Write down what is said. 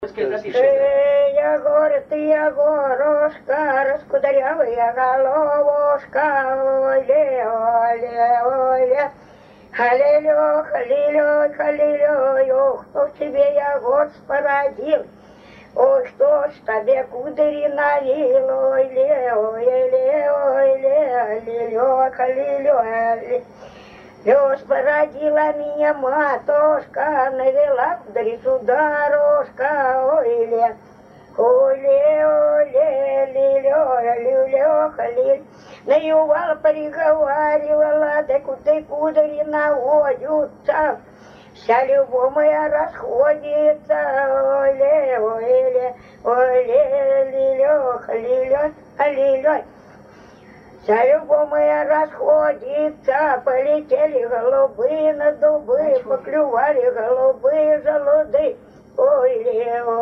Я горе, ты, я горошка, раскудрявая головушка, оле, оле, оле. Халилю, халилю, халилю, ох, кто в тебе я год породил, ой, кто ж тебе кудри налил, ой, ле, ой, ле, ой, ле, халилю, халилю, халилю. Лёш породила меня матушка, навела кудрицу дорожка, ой, ле, оле, оле, лилё, люлё, халиль. Наювала, приговаривала, да ты кудри наводятся, вся любовь моя расходится, оле, оле, оле, лилё, халилё, халилё. Вся любовь моя расходится, полетели голубы на дубы, поклювали голубые желуды. Ой, ле,